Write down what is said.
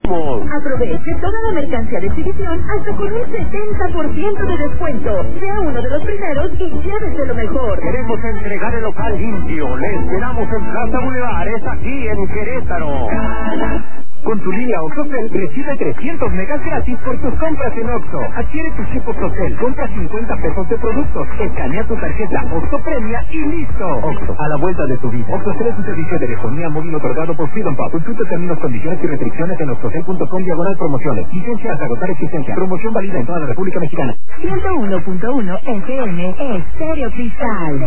Aproveche toda la mercancía de exhibición hasta con un 70% de descuento. Sea uno de los primeros y llévese lo mejor. Queremos entregar el local limpio. Le esperamos en Plaza Boulevard, es aquí en Querétaro. Con tu línea OXXOCEL recibe 300 megas gratis por tus compras en Oxxo. Adquiere tu chip OXXOCEL, compra 50 pesos de productos, escanea tu tarjeta Oxxo Premia y listo. Oxxo, a la vuelta de tu vida. OXXOCEL es un servicio de telefonía móvil otorgado por Freedom Pub. Consulta términos, condiciones y restricciones en oxxocel.com/promociones. Licencia hasta agotar existencia. Promoción válida en toda la República Mexicana. 101.1 FM Estéreo Cristal.